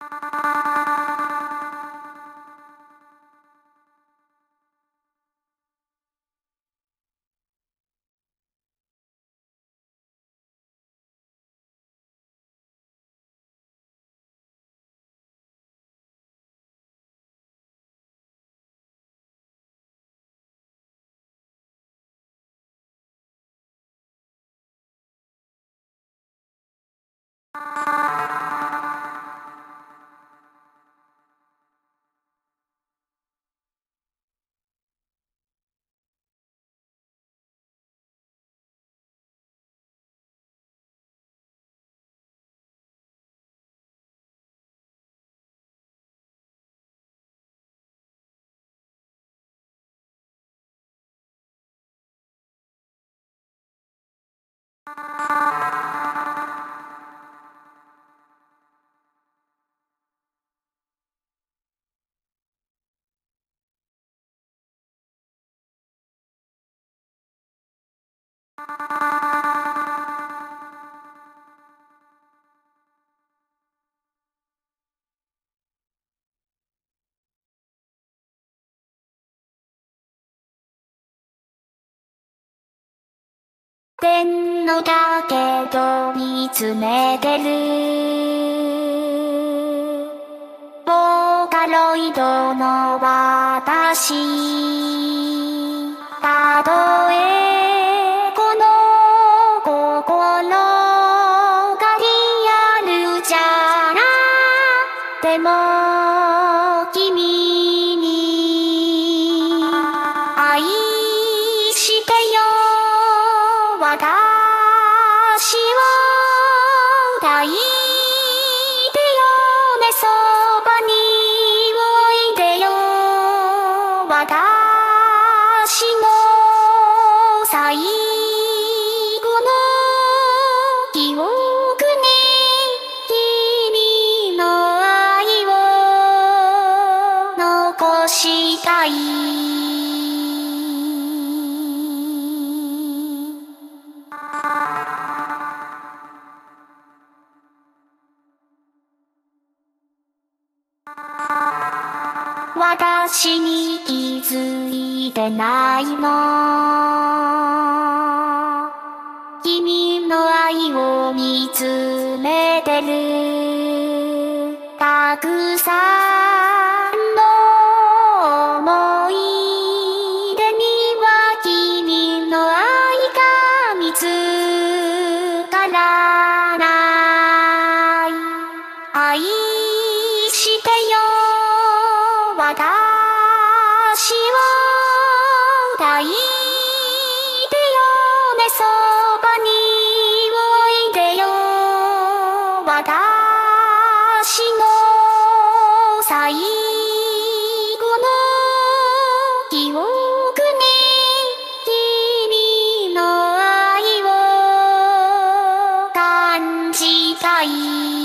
天のだけど見つめてるボーカロイドの私たとえこの心がリアルじゃなでも君に愛してよ私を抱いてよねそばにおいでよ私の最後の記憶に君の愛を残したい私に気づいてないの君の愛を見つめてるたくさんの思い出には君の愛が見つからない愛してよ私を抱いてよねそばにおいでよ私の最後の記憶に君の愛を感じたい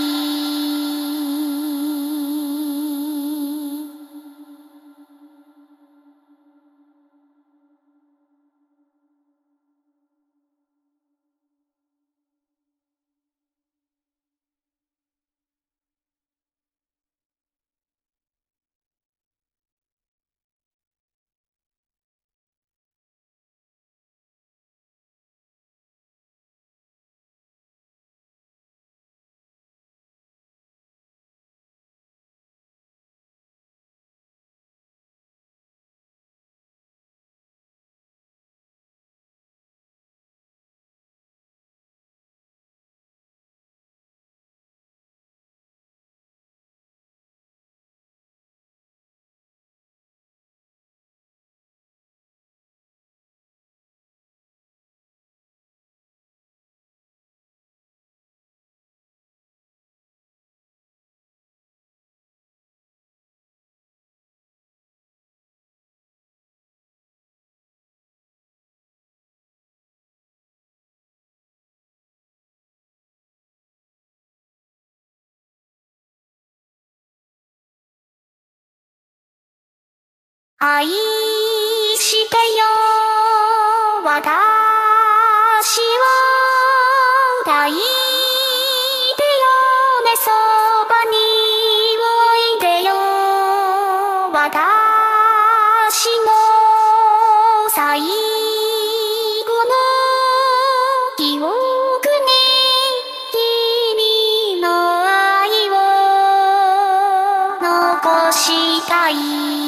愛してよ私を抱いてよねそばにしたい。